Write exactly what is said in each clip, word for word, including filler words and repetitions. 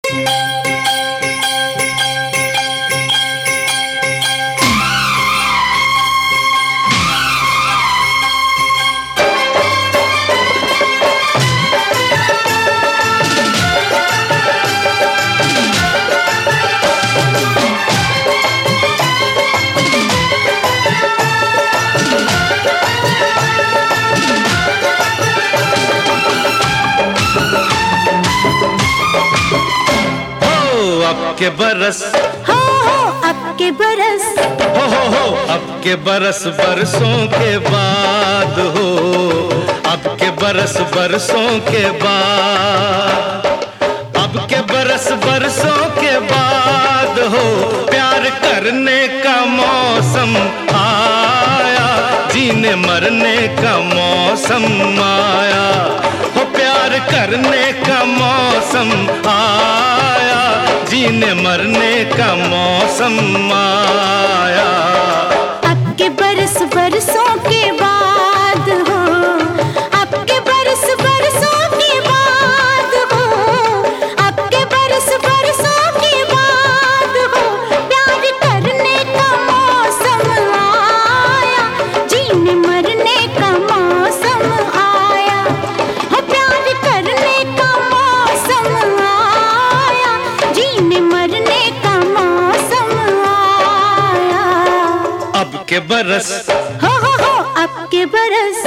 अब के बरस हो हो अब के बरस हो हो हो अब के बरस बरसों के बाद हो अब के बरस बरसों के बाद अब के बरस बरसों के बाद हो प्यार करने का मौसम आया जीने मरने का मौसम आया हो प्यार करने का मौसम आया जीने मरने का मौसम आया। अब के बरस बरसों के बाद हो अब के बरस बरसों के बाद हो अब के बरस बरसों के बाद हो प्यार करने का मौसम आया जीने मरने का मौसम आया हो प्यार करने का मौसम आया जीने मरने का मौसम आया। अब के बरस हो हो हो अब के बरस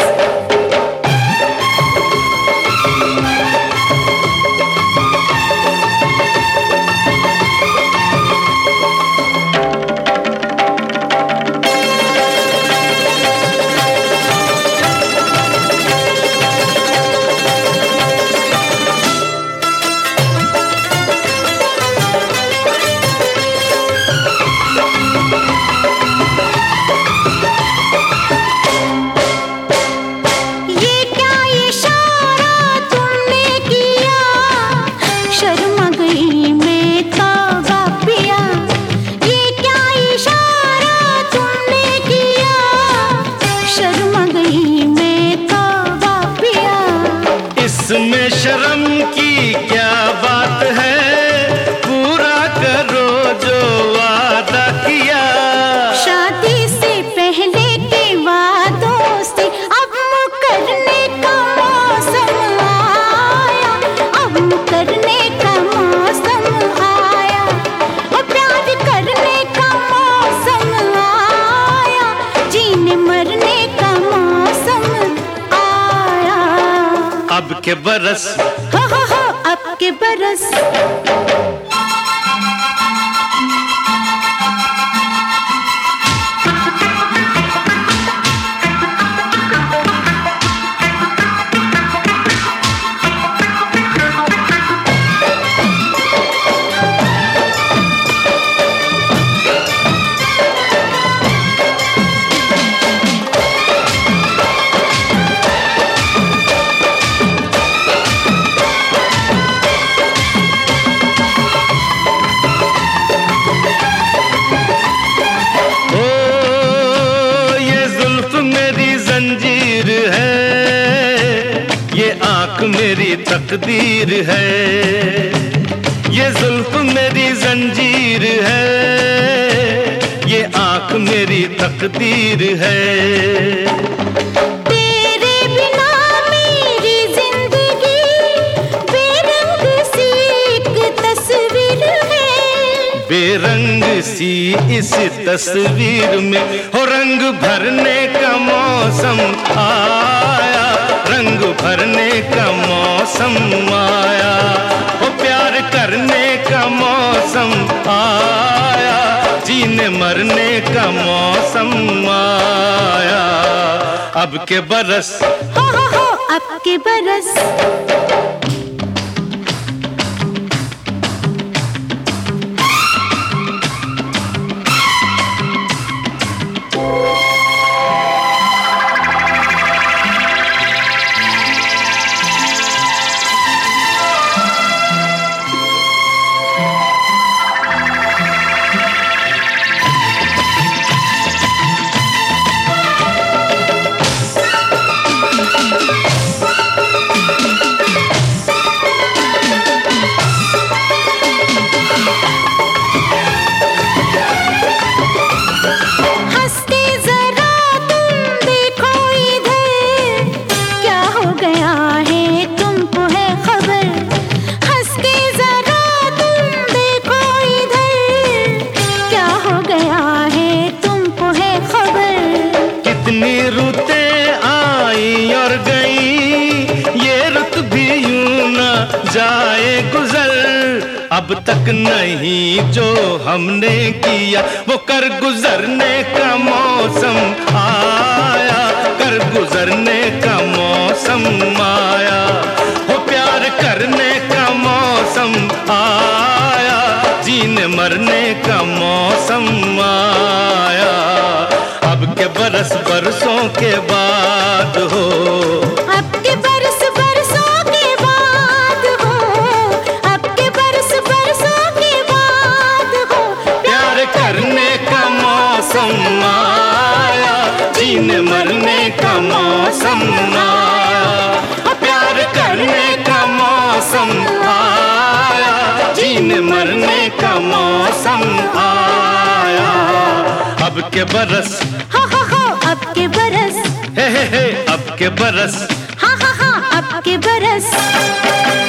इसमें शर्म की क्या बात है पूरा करो जो वादा किया शादी से पहले के वादों से अब मुकरने का मौसम आया अब मुकरने का मौसम आया और प्यार करने का मौसम आया जीने मरने का मौसम आया। अब के बरस हो हो हो अब के बरस जंजीर है ये आंख मेरी तकदीर है ये जुल्फ मेरी जंजीर है ये आंख मेरी तकदीर है। तेरे बिना मेरी जिंदगी बेरंग सी एक तस्वीर है बेरंग सी इस तस्वीर में हो रंग भरने का मौसम आया रंग भरने का मौसम आया हो प्यार करने का मौसम आया जीने मरने का मौसम आया। अब के बरस हो हो हो अब के बरस अब तक नहीं जो हमने किया वो कर गुजरने का मौसम आया, कर गुजरने का मौसम आया, हो प्यार करने का मौसम आया, जीने मरने का मौसम आया। अब के बरस बरसों के बाद हो, अब के बरस बरसों के बाद हो, अब के बरस बरसों के बाद हो, प्यार करने का मौसम आया, जीने मरने का मौसम आया, प्यार करने का मौसम आया, जीने मरने का मौसम आया। अब के बरस हा हा हा अब के बरस, हे हे हे अब के बरस, हा हा हा अब के बरस।